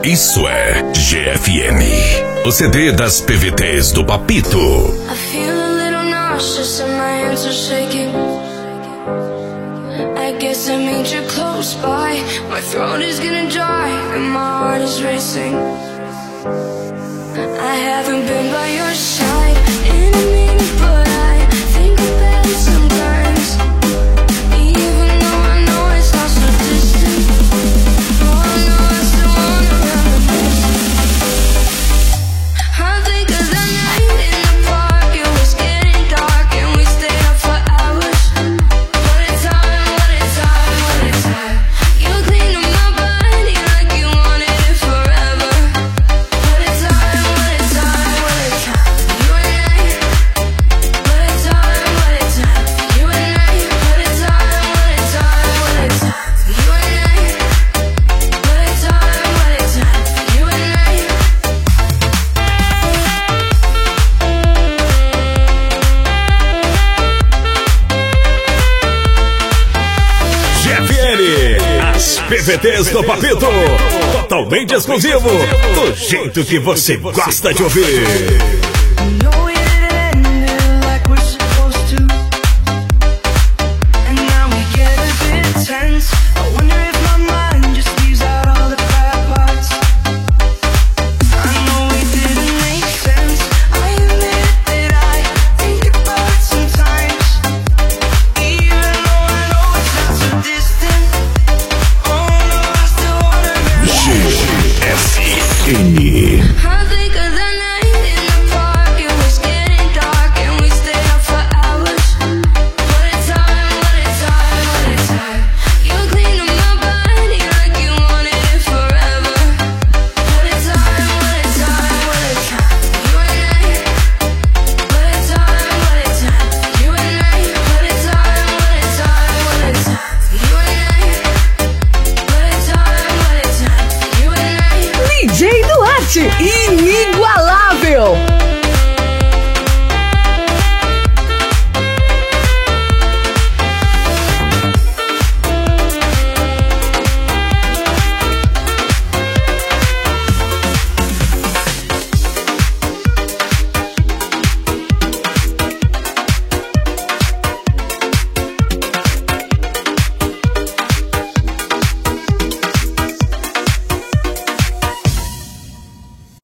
Isso é GFM. O CD das PVTs do Papito. I feel a little nauseous and my hands are shaking. I guess that means you're close by. My throat is getting dry and my heart is racing. I haven't been by your side in a minute, but I think about it sometimes. Even though I know it's not so distant. Oh no, I still wanna reminisce. I think of the night in the park. It was getting dark and we stayed up for hours. What a time, what a time, what a time. You cleaned up my body like you wanted it forever. What a time, what a time, what a time. You and I. What a time, what a time. You and I. What a time, what a time, what a time. You and I. What a time, what a time. You and I. GFM, as PVTs do Papito, totalmente exclusivo, do jeito que você gosta de ouvir. No, it didn't end like we're supposed to. And now we get a bit tense. I wonder if my mind just leaves out all the bad parts. I know it didn't make sense. I admit that I think about it sometimes. Even though I know it's not so distant. Oh no, I still wanna GFM. I think of the night in the park. It was getting dark and we stayed up for hours. What a time, what a time, what a time. You cleaned up my body like you wanted it forever. What a time, what a time, what a time. You and I. What a time, what a time. You and I. What a time, what a time, what a time. You and I. What a time, what a time. You and I. DJ Duarte, inigualável.